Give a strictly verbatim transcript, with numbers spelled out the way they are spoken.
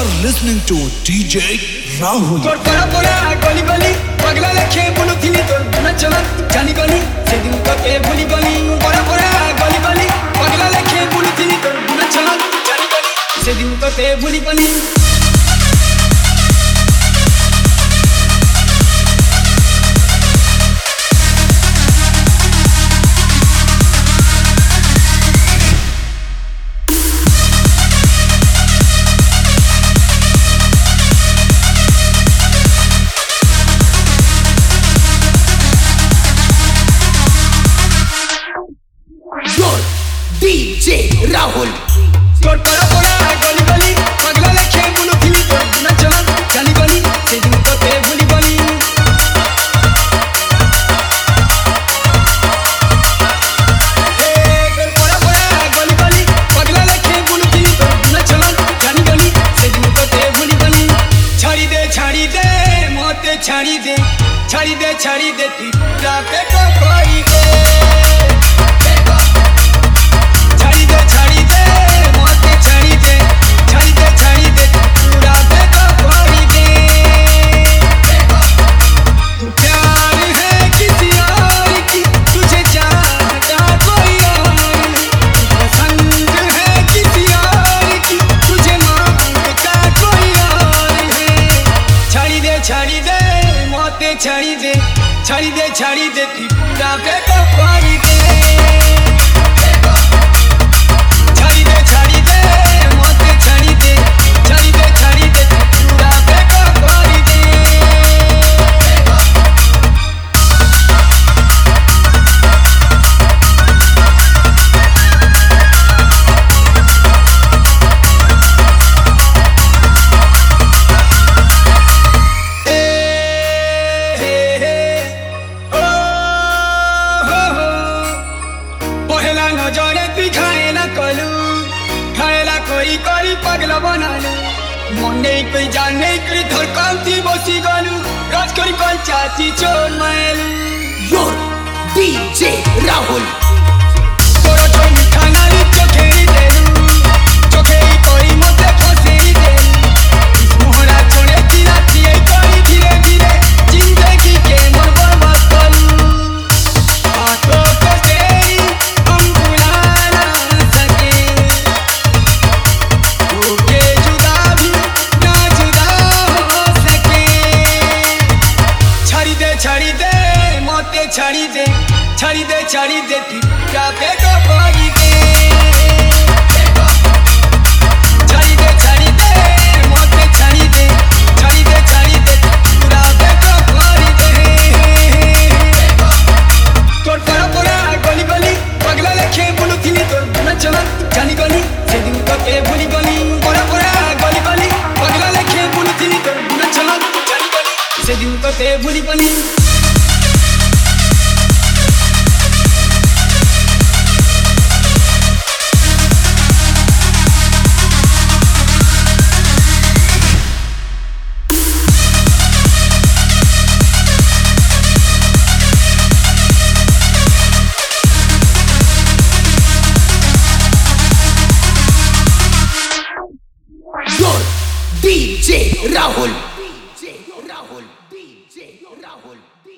are listening to D J Rahul. তোর পড়া পড়া গলি গলি পাগলা লেখে বলুথিলি তোর না চলা জানি গলি সেদিন তোকে ভুলি গলি পড়া পড়া গলি গলি পাগলা লেখে বলুথিলি তোর না চলা জানি গলি সেদিন তোকে ভুলি গলি D J Rahul. তোর পড়া পড়া গলি গলি পাগলা লেখে বলুথিলি তোর না চলা জানি গলি সেদিন তোকে ভুলি গলি তোর পড়া পড়া গলি গলি পাগলা লেখে বলুথিলি তোর না চলা জানি গলি সেদিন তোকে ভুলি গলি ছাড়ি দে ছাড়ি দে মতে ছাড়ি দে ছাড়ি দে ছাড়ি দে তুই পুরা পেট কই দে ছাড়ি দে ছাড়ি দে মতে ছাড়ি দে ছাড়ি দে ছাড়ি দে পুরা পেট কই দে तू प्यार है किसी और की तुझे चाहता कोई और पसंद है किसी और की तुझे मांगता कोई और है छाड़ी दे छाड़ी दे मौते छाड़ी दे छाड़ी दे छाड़ी दे तू पूरा बेको कोई दे छाड़ी दे छाड़ी दे मौते छाड़ी दे छाड़ी दे छाड़ी दे तू पूरा बेको कोई दे पहला नजरे तुई खाएला कलू खाएला कोई कोई पगला बनालू मने कोई जाने कोई धड़कनती बसी गलू राज कोई कोई चाची चोर मायलू Your D J Rahul. तोरो जो मिठा नारी चोखेरी देलू चोखेरी कोई मते फसेरी देलू मोहरा छोड़े तीरा थिए कोई धीरे धीरे जिंदगी के मोर बर्बाद कलू आंखों को तेरी हम भुला ना सके होके जुदा भी ना जुदा हो सके छाड़ी दे छाड़ी दे मौते छाड़ी दे छाड़ी दे छाड़ी दे तू पूरा बेको कोई दे छाड़ी दे छाड़ी दे मौते छाड़ी दे छाड़ी दे छाड़ी दे तू पूरा बेको कोई दे তোর পড়া পড়া গলি গলি পাগলা লেখে বলুথিলি তোর না চলা জানি গলি সেদিন তোকে ভুলি গলি পড়া পড়া গলি গলি পাগলা লেখে বলুথিলি তোর না চলা জানি গলি সেদিন তোকে ভুলি গলি Your D J Rahul. D J Rahul. D J Rahul.